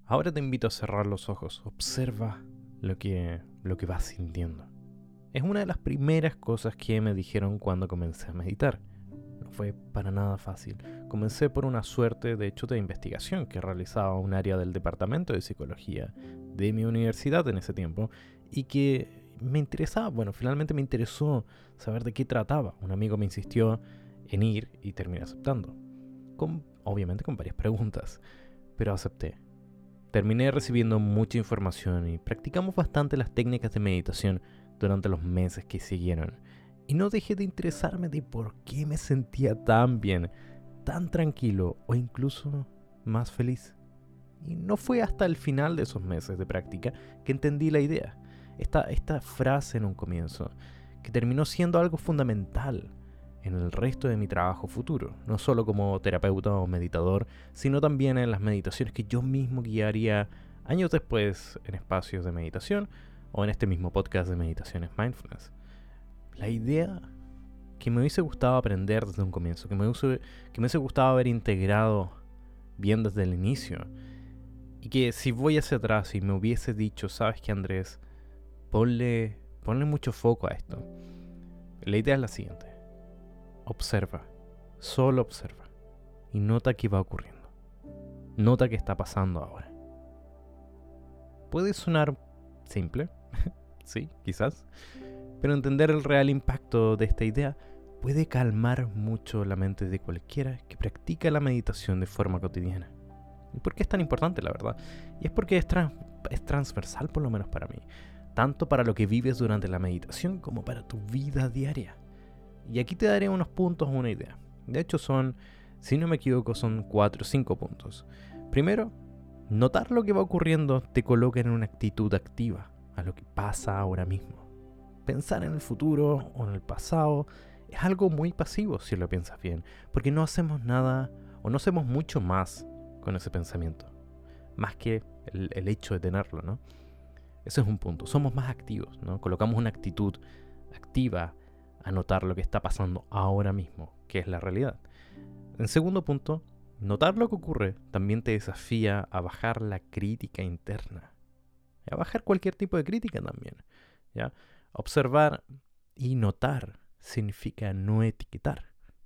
Ahora te invito a cerrar los ojos. Observa lo que vas sintiendo. Es una de las primeras cosas que me dijeron cuando comencé a meditar. No fue para nada fácil. Comencé por una suerte, de hecho, de investigación que realizaba un área del departamento de psicología de mi universidad en ese tiempo y que me interesaba, finalmente me interesó saber de qué trataba. Un amigo me insistió en ir y terminé aceptando. Obviamente con varias preguntas, pero acepté. Terminé recibiendo mucha información y practicamos bastante las técnicas de meditación durante los meses que siguieron. Y no dejé de interesarme de por qué me sentía tan bien, tan tranquilo o incluso más feliz. Y no fue hasta el final de esos meses de práctica que entendí la idea. Esta frase en un comienzo, que terminó siendo algo fundamental en el resto de mi trabajo futuro, no solo como terapeuta o meditador, sino también en las meditaciones que yo mismo guiaría años después en espacios de meditación o en este mismo podcast de meditaciones mindfulness. La idea que me hubiese gustado aprender desde un comienzo, que me hubiese gustado haber integrado bien desde el inicio, y que si voy hacia atrás y me hubiese dicho, ¿sabes qué, Andrés? Ponle mucho foco a esto. La idea es la siguiente. Observa, solo observa, y nota qué va ocurriendo. Nota qué está pasando ahora. Puede sonar simple, sí, quizás, pero entender el real impacto de esta idea puede calmar mucho la mente de cualquiera que practica la meditación de forma cotidiana. ¿Y por qué es tan importante, la verdad? Y es porque es transversal, por lo menos para mí, tanto para lo que vives durante la meditación como para tu vida diaria. Y aquí te daré unos puntos o una idea. De hecho son, si no me equivoco, son 4 o 5 puntos. Primero, notar lo que va ocurriendo te coloca en una actitud activa a lo que pasa ahora mismo. Pensar en el futuro o en el pasado es algo muy pasivo si lo piensas bien, porque no hacemos nada o no hacemos mucho más con ese pensamiento, más que el hecho de tenerlo, ¿no? Ese es un punto. Somos más activos, ¿no? Colocamos una actitud activa a notar lo que está pasando ahora mismo, que es la realidad. En segundo punto, notar lo que ocurre también te desafía a bajar la crítica interna, a bajar cualquier tipo de crítica también, ¿ya? Observar y notar significa no etiquetar.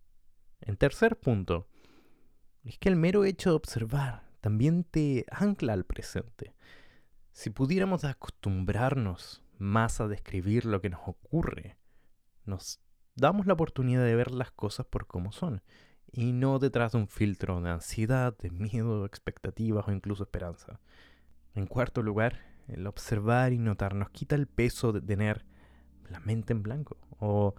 En tercer punto, es que el mero hecho de observar también te ancla al presente. Si pudiéramos acostumbrarnos más a describir lo que nos ocurre, nos damos la oportunidad de ver las cosas por cómo son y no detrás de un filtro de ansiedad, de miedo, expectativas o incluso esperanza. En cuarto lugar, el observar y notar nos quita el peso de tener la mente en blanco o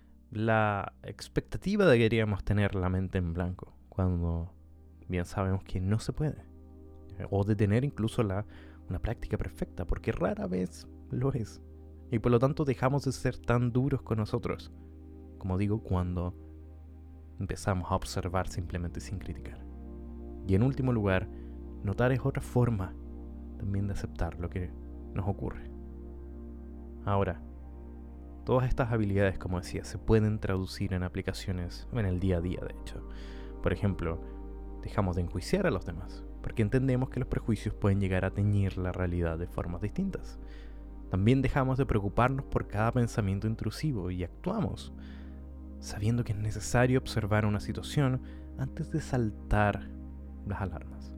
la expectativa de que queríamos tener la mente en blanco cuando bien sabemos que no se puede, o de tener incluso una práctica perfecta, porque rara vez lo es. Y por lo tanto dejamos de ser tan duros con nosotros, como digo, cuando empezamos a observar simplemente sin criticar. Y en último lugar, notar es otra forma también de aceptar lo que nos ocurre. Ahora, todas estas habilidades, como decía, se pueden traducir en aplicaciones en el día a día, de hecho. Por ejemplo, dejamos de enjuiciar a los demás, porque entendemos que los prejuicios pueden llegar a teñir la realidad de formas distintas. También dejamos de preocuparnos por cada pensamiento intrusivo y actuamos, sabiendo que es necesario observar una situación antes de saltar las alarmas.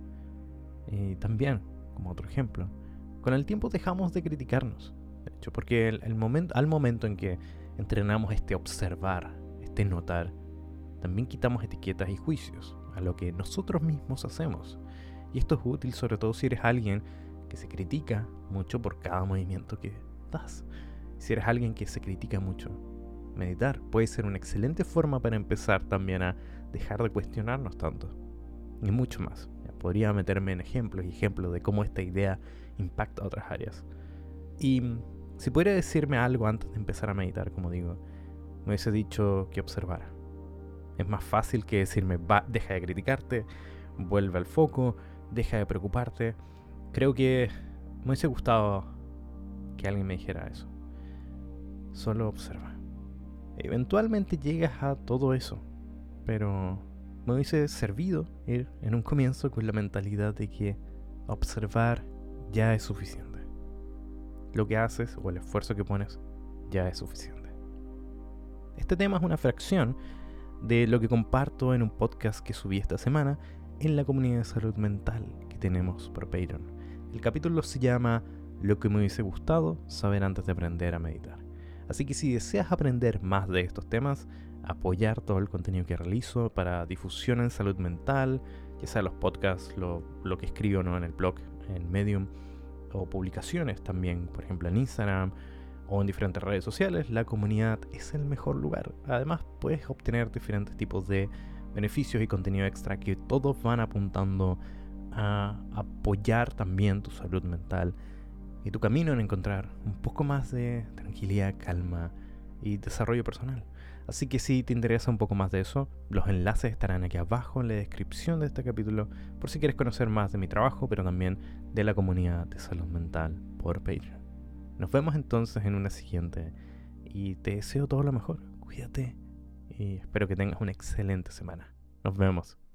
Y también, como otro ejemplo, con el tiempo dejamos de criticarnos, de hecho, porque al momento en que entrenamos este observar, este notar, también quitamos etiquetas y juicios a lo que nosotros mismos hacemos. Y esto es útil sobre todo si eres alguien que se critica mucho por cada movimiento que das. Si eres alguien que se critica mucho, meditar puede ser una excelente forma para empezar también a dejar de cuestionarnos tanto. Y mucho más. Podría meterme en ejemplos de cómo esta idea impacta a otras áreas. Y si pudiera decirme algo antes de empezar a meditar, como digo, me hubiese dicho que observara. Es más fácil que decirme, deja de criticarte, vuelve al foco, deja de preocuparte. Creo que me hubiese gustado que alguien me dijera eso. Solo observa. Eventualmente llegas a todo eso, pero me hubiese servido ir en un comienzo con la mentalidad de que Observar ya es suficiente. Lo que haces o el esfuerzo que pones ya es suficiente. Este tema es una fracción de lo que comparto en un podcast que subí esta semana en la comunidad de salud mental que tenemos por Patreon. El capítulo se llama Lo que me hubiese gustado saber antes de aprender a meditar. Así que si deseas aprender más de estos temas, apoyar todo el contenido que realizo para difusión en salud mental, ya sea los podcasts, lo que escribo, ¿no?, en el blog, en Medium, o publicaciones también, por ejemplo en Instagram o en diferentes redes sociales, la comunidad es el mejor lugar. Además, puedes obtener diferentes tipos de beneficios y contenido extra que todos van apuntando a apoyar también tu salud mental y tu camino en encontrar un poco más de tranquilidad, calma y desarrollo personal. Así que si te interesa un poco más de eso, los enlaces estarán aquí abajo en la descripción de este capítulo por si quieres conocer más de mi trabajo, pero también de la comunidad de salud mental por Patreon. Nos vemos entonces en una siguiente y te deseo todo lo mejor. Cuídate y espero que tengas una excelente semana. Nos vemos.